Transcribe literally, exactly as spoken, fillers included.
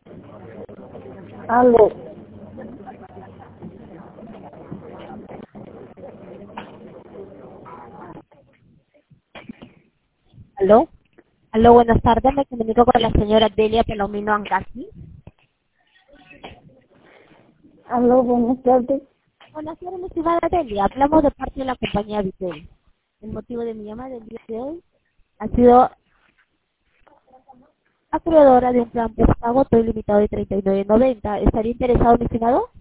Aló. Aló. Aló, buenas tardes. Me comunico con la señora Delia Palomino Ancasi. Aló, buenas tardes. Hola, señora mi estimada Delia. Hablamos de parte de la compañía Vitel. El motivo de mi llamada del día de hoy ha sido acreedora de un plan postpago todo ilimitado de treinta y nueve noventa. ¿Estaría interesado, mi estimado?